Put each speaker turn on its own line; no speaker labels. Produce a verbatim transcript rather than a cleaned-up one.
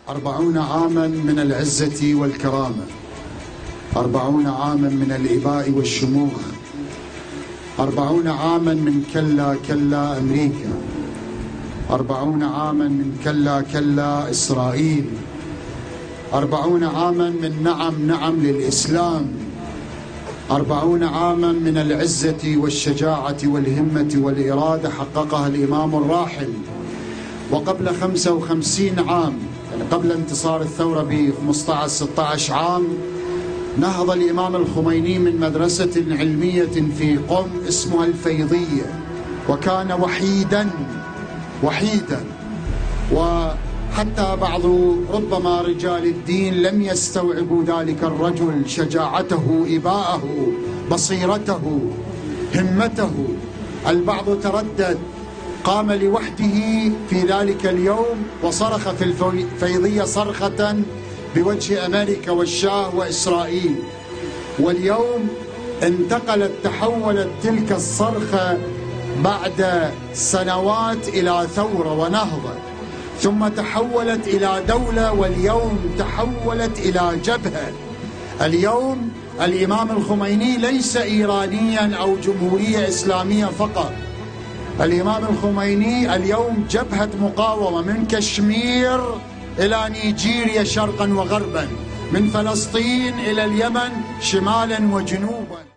أربعون عاما من العزة والكرامة، أربعون عاما من الإباء والشموخ، أربعون عاما من كلا كلا أمريكا، أربعون عاما من كلا كلا إسرائيل، أربعون عاما من نعم نعم للإسلام، أربعون عاما من العزة والشجاعة والهمة والإرادة حققها الإمام الراحل. وقبل خمسة وخمسين عام، يعني قبل انتصار الثورة ب خمسة عشر ستة عشر عام، نهض الإمام الخميني من مدرسة علمية في قم اسمها الفيضية، وكان وحيدا وحيدا وحتى بعض ربما رجال الدين لم يستوعبوا ذلك الرجل، شجاعته، إباءه، بصيرته، همته. البعض تردد، قام لوحده في ذلك اليوم وصرخ في الفيضية صرخة بوجه أمريكا والشاه وإسرائيل. واليوم انتقلت تحولت تلك الصرخة بعد سنوات إلى ثورة ونهضة، ثم تحولت إلى دولة، واليوم تحولت إلى جبهة. اليوم الإمام الخميني ليس إيرانيا أو جمهورية إسلامية فقط، الإمام الخميني اليوم جبهة مقاومة من كشمير إلى نيجيريا شرقا وغربا، من فلسطين إلى اليمن شمالا وجنوبا.